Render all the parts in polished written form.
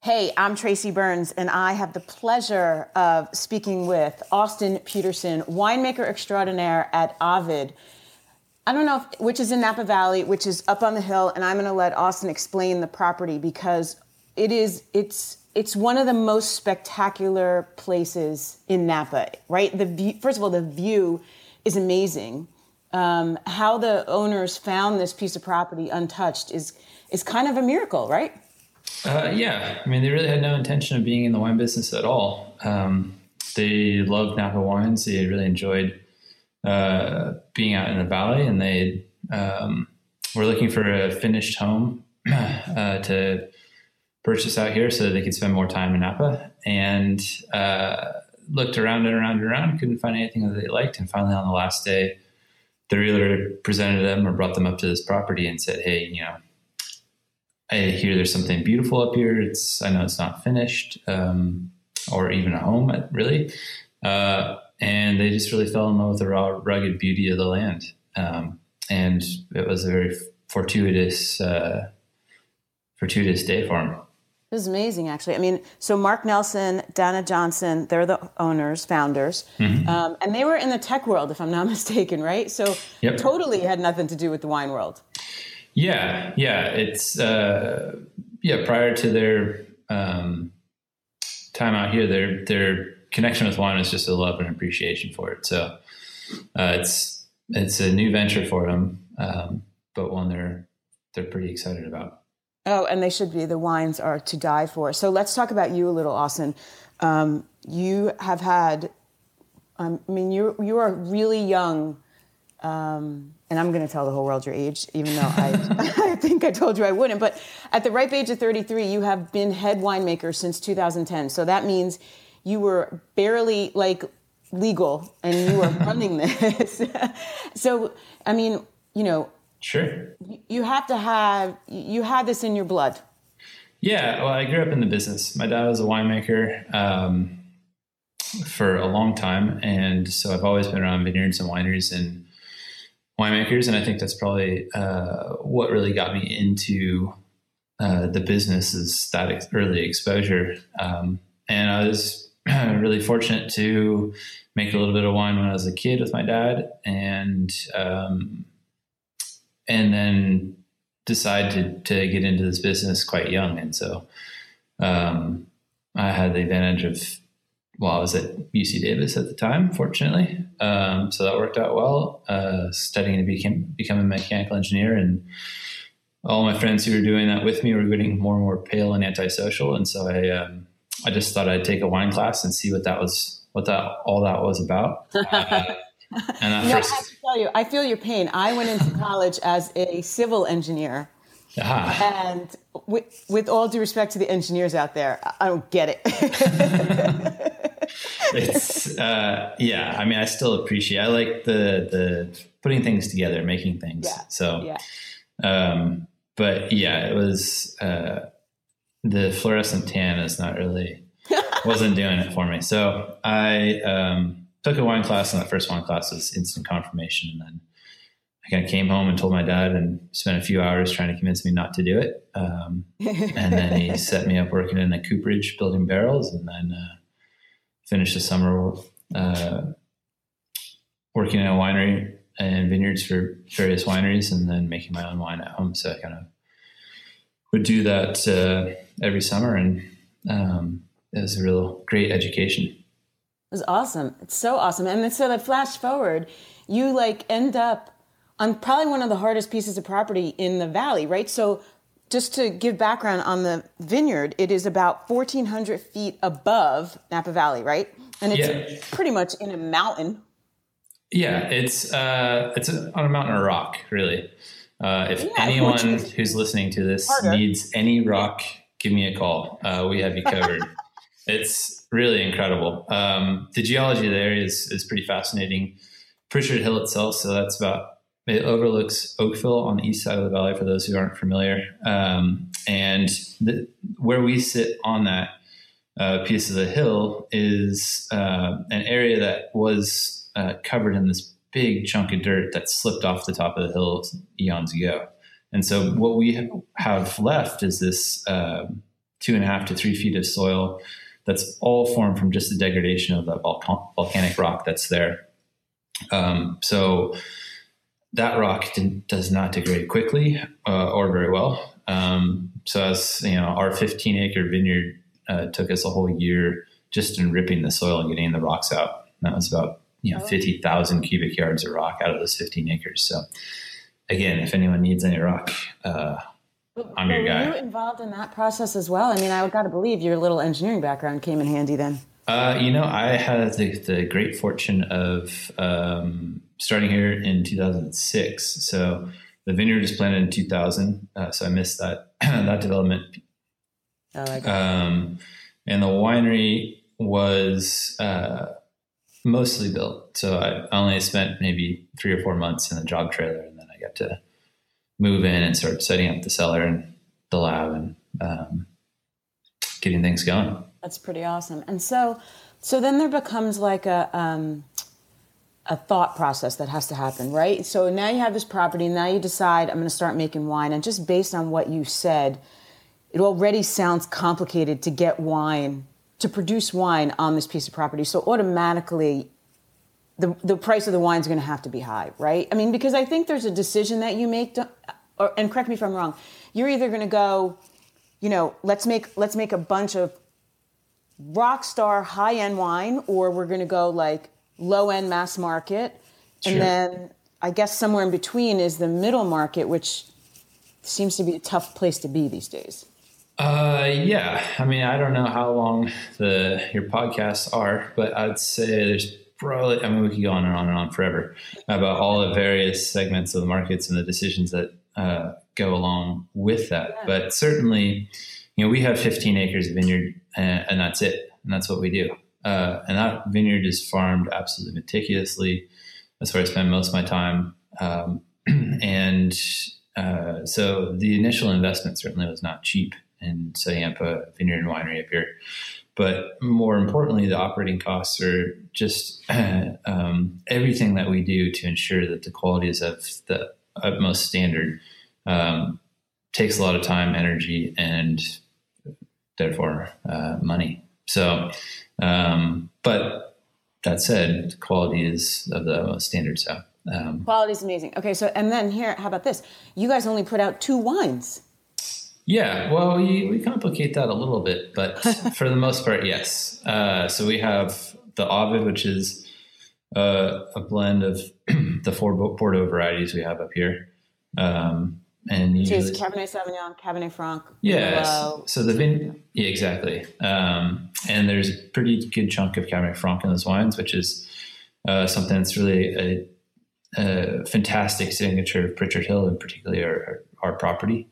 Hey, I'm Tracy Burns, and I have the pleasure of speaking with Austin Peterson, winemaker extraordinaire at Ovid. I don't know which is in Napa Valley, which is up on the hill, and I'm going to let Austin explain the property because it's one of the most spectacular places in Napa, right? First of all, the view is amazing. How the owners found this piece of property untouched is kind of a miracle, right? Yeah, I mean, they really had no intention of being in the wine business at all. They loved Napa wines. They really enjoyed being out in the valley, and they were looking for a finished home to purchase out here so that they could spend more time in Napa. And looked around and around and around, couldn't find anything that they liked. And finally, on the last day, the realtor presented them or brought them up to this property and said, "Hey, I hear there's something beautiful up here. I know it's not finished, or even a home, really." And they just really fell in love with the raw, rugged beauty of the land. And it was a very fortuitous day for them. It was amazing, actually. I mean, so Mark Nelson, Dana Johnson, they're the owners, founders. Mm-hmm. And they were in the tech world, if I'm not mistaken, right? So Yep. Totally had nothing to do with the wine world. Yeah. It's prior to their time out here, their connection with wine was just a love and appreciation for it. So it's a new venture for them, but one they're pretty excited about. Oh, and they should be. The wines are to die for. So let's talk about you a little, Austin. You have had, you are really young. And I'm going to tell the whole world your age, even though I think I told you I wouldn't. But at the ripe age of 33, you have been head winemaker since 2010. So that means you were barely legal and you were running this. So, Sure. You had this in your blood. Yeah. Well, I grew up in the business. My dad was a winemaker for a long time. And so I've always been around vineyards and wineries and winemakers, and I think that's probably what really got me into the business is that early exposure. And I was really fortunate to make a little bit of wine when I was a kid with my dad, and then decide to get into this business quite young. And so I had the advantage of, I was at UC Davis at the time, fortunately. So that worked out well, studying to become a mechanical engineer. And all my friends who were doing that with me were getting more and more pale and antisocial. And so I just thought I'd take a wine class and see all that was about. I have to tell you, I feel your pain. I went into college as a civil engineer. And with all due respect to the engineers out there, I don't get it. It's I still appreciate, I like the putting things together, making things. Yeah. So, but yeah, it was, the fluorescent tan is not really, wasn't doing it for me. So I, took a wine class, and that first wine class was instant confirmation. And then I kind of came home and told my dad and spent a few hours trying to convince me not to do it. And then he set me up working in a cooperage building barrels, and then, finished the summer working in a winery and vineyards for various wineries, and then making my own wine at home. So I kind of would do that every summer, and it was a real great education. It was awesome. It's so awesome. And so that flash forward, you end up on probably one of the hardest pieces of property in the valley, right? So just to give background on the vineyard, it is about 1,400 feet above Napa Valley, right? And it's pretty much in a mountain. Yeah, it's on a mountain or rock, really. If anyone who's listening to this needs any rock, give me a call. We have you covered. It's really incredible. The geology of the area is pretty fascinating. Pritchard Hill itself, so it overlooks Oakville on the east side of the valley, for those who aren't familiar. And where we sit on that piece of the hill is an area that was covered in this big chunk of dirt that slipped off the top of the hill eons ago. And so what we have left is this 2.5 to 3 feet of soil that's all formed from just the degradation of that volcanic rock that's there. So that rock does not degrade quickly or very well. So as you know, our 15-acre vineyard took us a whole year just in ripping the soil and getting the rocks out. And that was about 50,000 cubic yards of rock out of those 15 acres. So again, if anyone needs any rock, I'm your guy. Were you involved in that process as well? I mean, I got to believe your little engineering background came in handy then. I had the great fortune of starting here in 2006. So the vineyard was planted in 2000. So I missed that that development. Oh, I and the winery was mostly built. So I only spent maybe 3 or 4 months in the job trailer, and then I got to move in and start setting up the cellar and the lab and getting things going. That's pretty awesome. And so then there becomes like a thought process that has to happen, right? So now you have this property, and now you decide I'm going to start making wine. And just based on what you said, it already sounds complicated to get wine, to produce wine on this piece of property. So automatically the price of the wine is going to have to be high, right? I mean, because I think there's a decision that you make, and correct me if I'm wrong, you're either going to go, let's make a bunch of rock star high-end wine, or we're going to go like low-end mass market. Sure. And then I guess somewhere in between is the middle market, which seems to be a tough place to be these days. Yeah. I mean, I don't know how long your podcasts are, but I'd say there's probably, we could go on and on and on forever about all the various segments of the markets and the decisions that go along with that. Yeah. But certainly, we have 15 acres of vineyard, and that's it. And that's what we do. And that vineyard is farmed absolutely meticulously. That's where I spend most of my time. So the initial investment certainly was not cheap in setting up a vineyard and winery up here. But more importantly, the operating costs are just everything that we do to ensure that the quality is of the utmost standard takes a lot of time, energy, and therefore money. So, but that said, quality is of the utmost standard. So quality is amazing. Okay, so and then here, how about this? You guys only put out 2 wines. Yeah, well, we complicate that a little bit, but for the most part, yes. So we have the Ovid, which is a blend of the 4 Bordeaux varieties we have up here. And usually, so it's Cabernet Sauvignon, Cabernet Franc. Yes. So yeah, exactly. And there's a pretty good chunk of Cabernet Franc in those wines, which is something that's really a fantastic signature of Pritchard Hill, and particularly our property.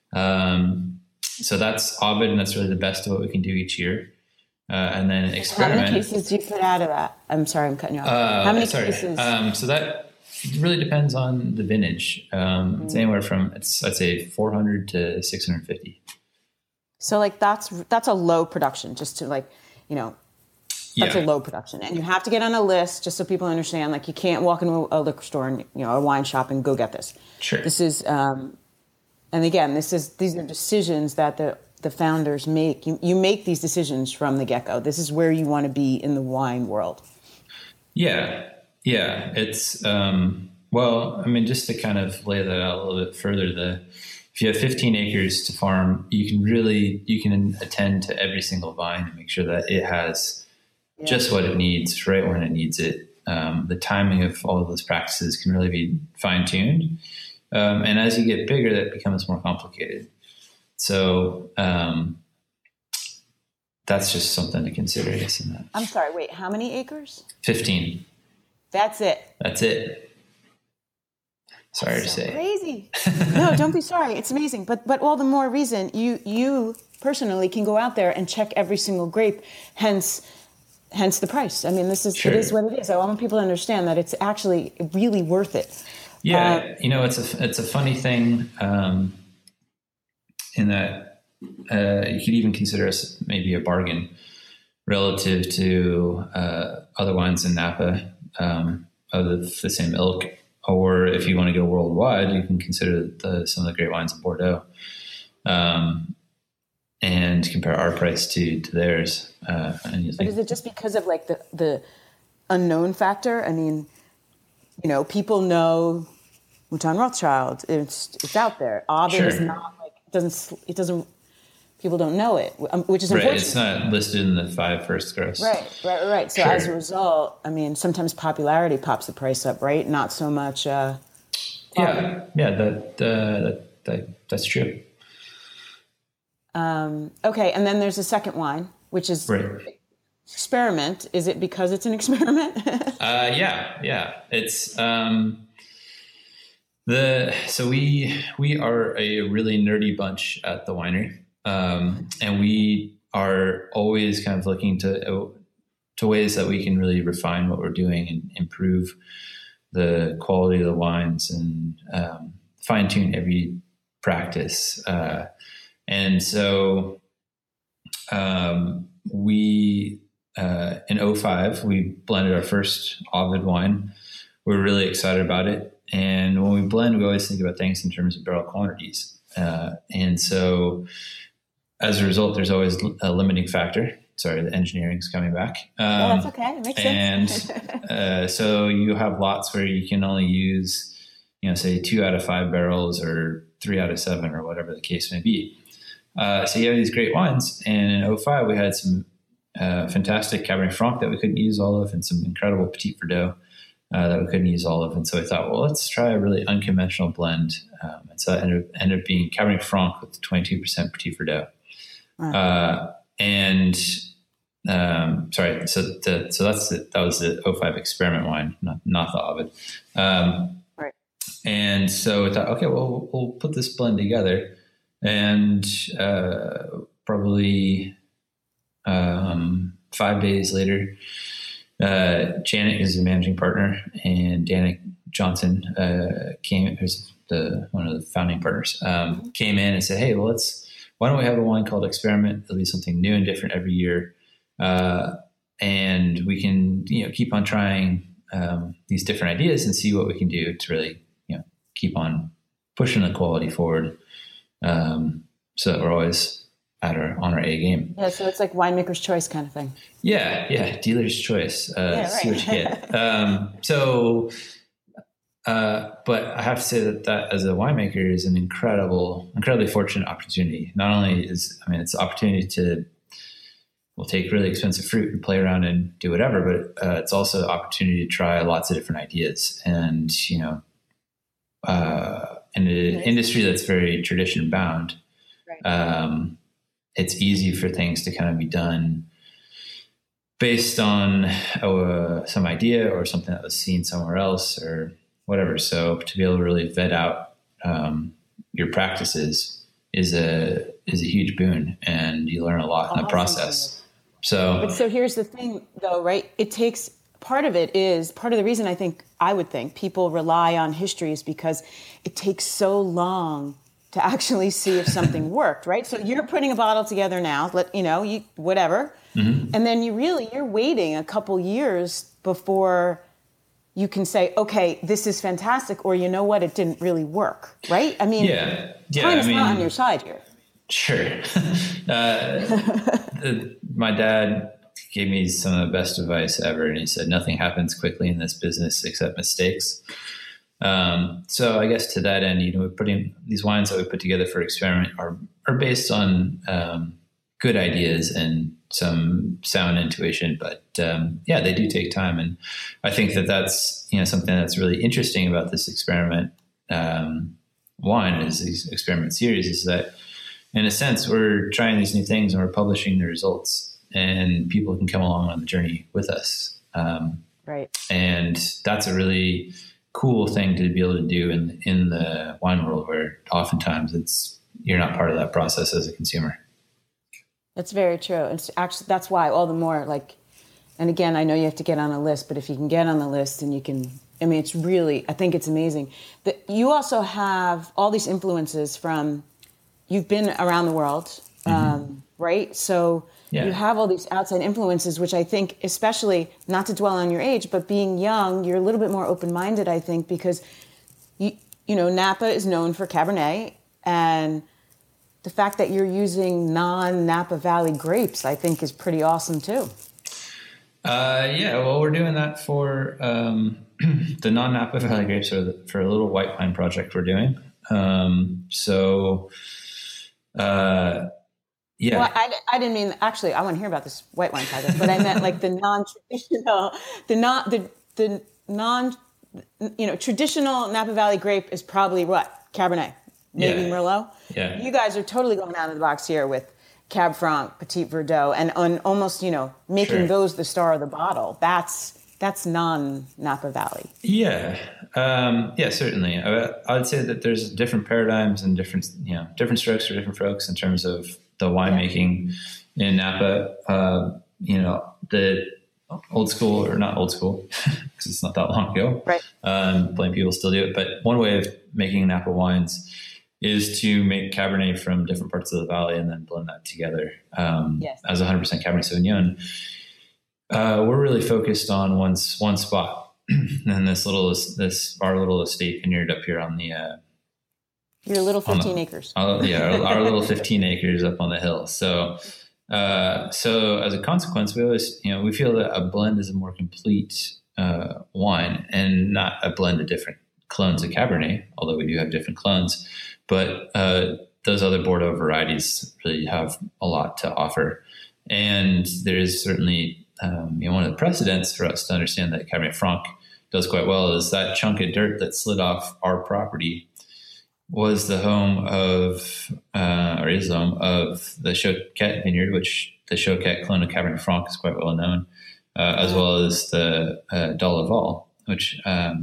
So that's Ovid, and that's really the best of what we can do each year. And then experiment. How many cases do you put out of that? I'm sorry, I'm cutting you off. How many cases? So that really depends on the vintage. It's anywhere from, I'd say 400 to 650. So like that's a low production, just to that's a low production. And you have to get on a list, just so people understand, like you can't walk into a liquor store and, a wine shop and go get this. Sure. This is, and again, these are decisions that the founders make. You make these decisions from the get-go. This is where you want to be in the wine world. Yeah. Yeah. It's, just to kind of lay that out a little bit further, if you have 15 acres to farm, you can attend to every single vine and make sure that it has just what it needs right when it needs it. The timing of all of those practices can really be fine-tuned. And as you get bigger, that becomes more complicated. So that's just something to consider, I guess, in that. I'm sorry, wait, how many acres? 15. That's it? That's it. Sorry to say. Crazy. No, don't be sorry. It's amazing. But all the more reason you personally can go out there and check every single grape, hence the price. I mean, it is what it is. I want people to understand that it's actually really worth it. Yeah, it's a funny thing in that you could even consider us maybe a bargain relative to other wines in Napa of the same ilk. Or if you want to go worldwide, you can consider some of the great wines in Bordeaux. and compare our price to theirs. And you But think, is it just because of like the unknown factor? I mean, people know Mouton Rothschild. It's out there. Ovid is sure, not like it doesn't. People don't know it, which is right? unfortunate. It's not listed in the 5 first gross. Right. So as a result, I mean, sometimes popularity pops the price up, right? Not so much. Yeah. That's true. Okay, and then there's a second wine, which is Right. experiment. Is it because it's an experiment? Yeah. It's so we are a really nerdy bunch at the winery, and we are always kind of looking to ways that we can really refine what we're doing and improve the quality of the wines and fine tune every practice. And so we in '05 we blended our first Ovid wine. We're really excited about it. And when we blend, we always think about things in terms of barrel quantities. And so as a result, there's always a limiting factor. Sorry, the engineering's coming back. That's okay. It makes sense. And so you have lots where you can only use, say 2 out of 5 barrels or 3 out of 7 or whatever the case may be. So you have these great wines. And in '05, we had some fantastic Cabernet Franc that we couldn't use all of and some incredible Petit Verdot that we couldn't use all of. And so I thought, well, let's try a really unconventional blend. And so that ended up being Cabernet Franc with 22% Petit Verdot. That was the '05 experiment wine, not the Ovid. Right. And so I thought, okay, well, we'll put this blend together, and probably 5 days later, Janet is the managing partner, and Danik Johnson who's one of the founding partners, came in and said, hey, well, why don't we have a wine called Experiment? It'll be something new and different every year. And we can, keep on trying these different ideas and see what we can do to really, keep on pushing the quality forward, so that we're always on our A game. Yeah, so it's like winemaker's choice kind of thing. Yeah, dealer's choice. Right. See what you get. But I have to say that as a winemaker is an incredibly fortunate opportunity. Not only it's an opportunity to take really expensive fruit and play around and do whatever, but it's also an opportunity to try lots of different ideas. And, in an industry that's very tradition bound, right. It's easy for things to kind of be done based on some idea or something that was seen somewhere else or whatever. So to be able to really vet out your practices is a huge boon, and you learn a lot in the process. But so here's the thing, though, right? Part of the reason I would think people rely on history is because it takes so long to actually see if something worked, right? So you're putting a bottle together now, whatever. Mm-hmm. And then you're waiting a couple years before you can say, okay, this is fantastic, or you know what, it didn't really work, right? I mean, time is not on your side here. Sure. My dad gave me some of the best advice ever, and he said, nothing happens quickly in this business except mistakes. So I guess to that end, we're putting these wines that we put together for Experiment are based on good ideas and some sound intuition, but they do take time. And I think that's something that's really interesting about this Experiment wine is these Experiment series is that in a sense we're trying these new things and we're publishing the results, and people can come along on the journey with us. Right. And that's a really cool thing to be able to do in the wine world, where oftentimes you're not part of that process as a consumer. That's very true. It's actually, that's why all the more and again, I know you have to get on a list, but if you can get on the list and you can, it's really, I think it's amazing that you also have all these influences you've been around the world, right? So you have all these outside influences, which I think, especially not to dwell on your age, but being young, you're a little bit more open-minded, I think, because Napa is known for Cabernet, and the fact that you're using non-Napa Valley grapes, I think, is pretty awesome too. Yeah, well, we're doing that for the non-Napa Valley grapes for a little white wine project we're doing. Yeah. Well, I didn't mean, actually, I want to hear about this white wine project, but I meant like the non-traditional, the non, traditional Napa Valley grape is probably what? Cabernet, maybe Merlot. Yeah. You guys are totally going out of the box here with Cab Franc, Petit Verdot, and almost, making those the star of the bottle. That's non-Napa Valley. Yeah. Yeah, certainly. I would say that there's different paradigms and different strokes for different folks in terms of the winemaking in Napa. The old school, or not old school, because it's not that long ago. Right. Plenty of people still do it. But one way of making Napa wines is to make Cabernet from different parts of the valley and then blend that together as 100% Cabernet Sauvignon. We're really focused on one spot, and our little estate vineyard up here on the your little 15 acres. Our little 15 acres up on the hill. So as a consequence, we always we feel that a blend is a more complete wine, and not a blend of different clones of Cabernet, although we do have different clones. But those other Bordeaux varieties really have a lot to offer, and there is certainly one of the precedents for us to understand that Cabernet Franc does quite well is that chunk of dirt that slid off our property was the home of, or is the home of the Choquette vineyard, which the Choquette clone of Cabernet Franc is quite well known, as well as the Dolaval, which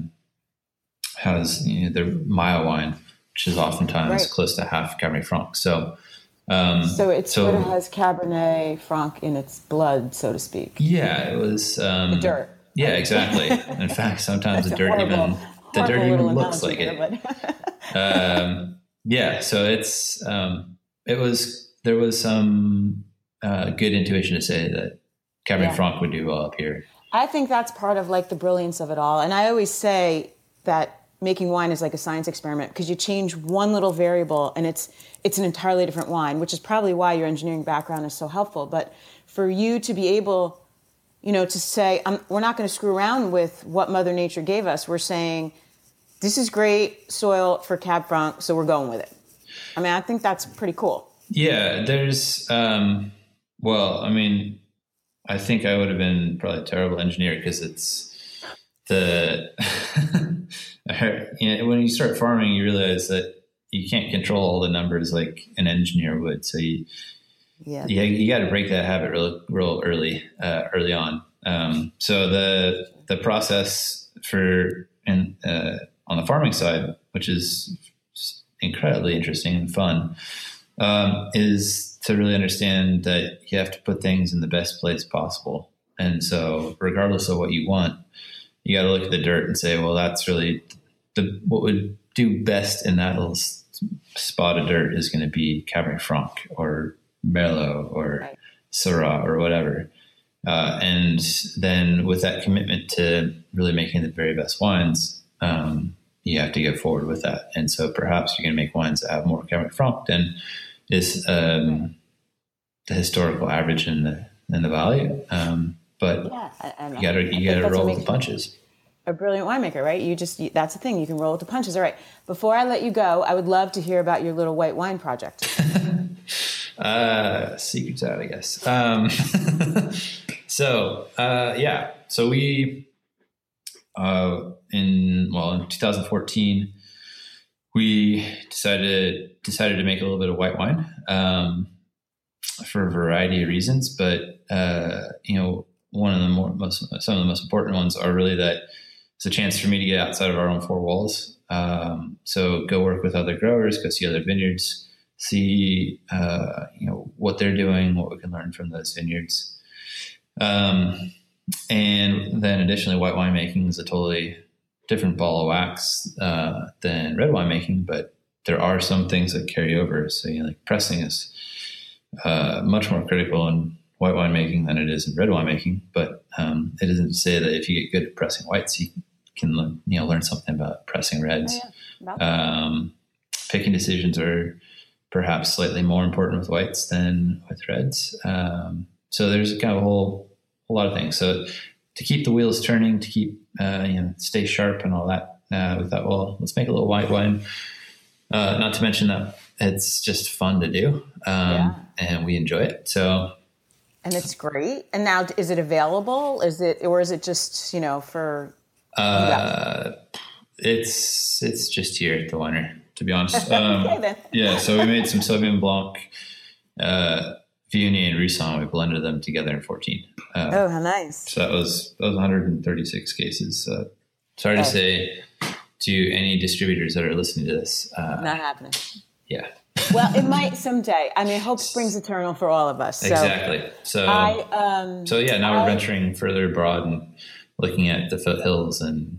has the Maya wine, which is oftentimes close to half Cabernet Franc. So it sort of has Cabernet Franc in its blood, so to speak. Yeah, it was the dirt. Yeah, exactly. In fact, sometimes the dirt even looks like it. So it's there was some good intuition to say that Cabernet Franc would do well up here. I think that's part of like the brilliance of it all. And I always say that making wine is like a science experiment, because you change one little variable and it's an entirely different wine, which is probably why your engineering background is so helpful. But for you to be able, to say, we're not going to screw around with what Mother Nature gave us. We're saying, this is great soil for Cab Franc, so we're going with it. I mean, I think that's pretty cool. Yeah, there's, I think I would have been probably a terrible engineer, because it's when you start farming, you realize that you can't control all the numbers like an engineer would. So you got to break that habit real early on. So the process on the farming side, which is incredibly interesting and fun, is to really understand that you have to put things in the best place possible. And so regardless of what you want, you got to look at the dirt and say, well, that's really what would do best in that little spot of dirt is going to be Cabernet Franc or Merlot or Syrah or whatever. And then with that commitment to really making the very best wines, you have to go forward with that. And so perhaps you're going to make wines that have more Cabernet Franc than is the historical average in the valley. But you gotta roll with the punches. A brilliant winemaker, right? That's the thing. You can roll with the punches. All right. Before I let you go, I would love to hear about your little white wine project. Secrets out, I guess. So we, in 2014, we decided to make a little bit of white wine, for a variety of reasons. But, some of the most important ones are really that it's a chance for me to get outside of our own four walls. So go work with other growers, go see other vineyards, see, what they're doing, what we can learn from those vineyards. And then additionally, white wine making is a totally different ball of wax, than red wine making, but there are some things that carry over. So, like pressing is, much more critical in white wine making than it is in red wine making, but it isn't to say that if you get good at pressing whites, you can learn something about pressing reds. Picking decisions are perhaps slightly more important with whites than with reds. So there's kind of a whole lot of things. So to keep the wheels turning, to keep, stay sharp and all that, we thought, well, let's make a little white wine. Not to mention that it's just fun to do, and we enjoy it. So, and it's great. And now, is it available? Is it just for? It's just here at the winery, to be honest. Okay, then. Yeah. So we made some Sauvignon Blanc, Viognier and Riesling. We blended them together in 14. Oh, how nice! So that was 136 cases. Sorry to say to any distributors that are listening to this, not happening. Yeah. Well, it might someday. I mean, hope springs eternal for all of us. So exactly. So, now we're venturing further abroad and looking at the foothills and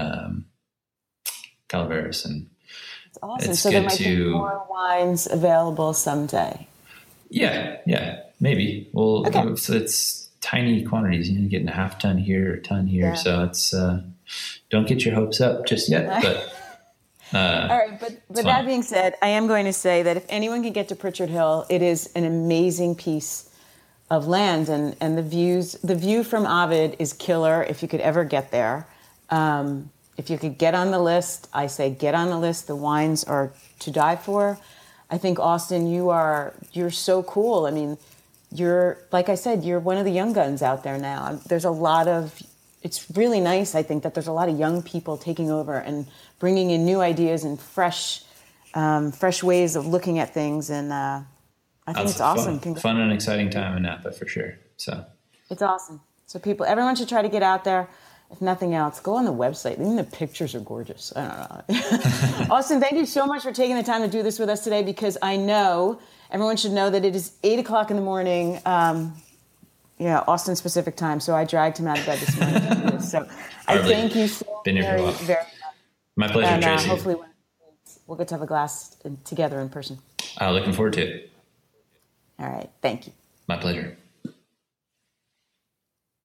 Calaveras, and it's awesome. So there might be more wines available someday. Yeah, maybe. Well, so it's tiny quantities. You're getting a half ton here, a ton here. Yeah. So it's don't get your hopes up just yet. But all right. But that being said, I am going to say that if anyone can get to Pritchard Hill, it is an amazing piece of land, and the view from Ovid is killer. If you could ever get there, if you could get on the list, I say get on the list. The wines are to die for. I think, Austin, you're so cool. I mean, like I said, you're one of the young guns out there now. It's really nice, I think, that there's a lot of young people taking over and bringing in new ideas and fresh ways of looking at things. And I think it's awesome. Fun and exciting time in Napa for sure. So it's awesome. So everyone should try to get out there. If nothing else, go on the website. Even the pictures are gorgeous. I don't know. Austin, thank you so much for taking the time to do this with us today, because I know everyone should know that it is 8:00 in the morning, Austin specific time. So I dragged him out of bed this morning to do this. So I thank you so very much. My pleasure, Tracy. Hopefully we'll get to have a glass together in person. Looking forward to it. All right. Thank you. My pleasure.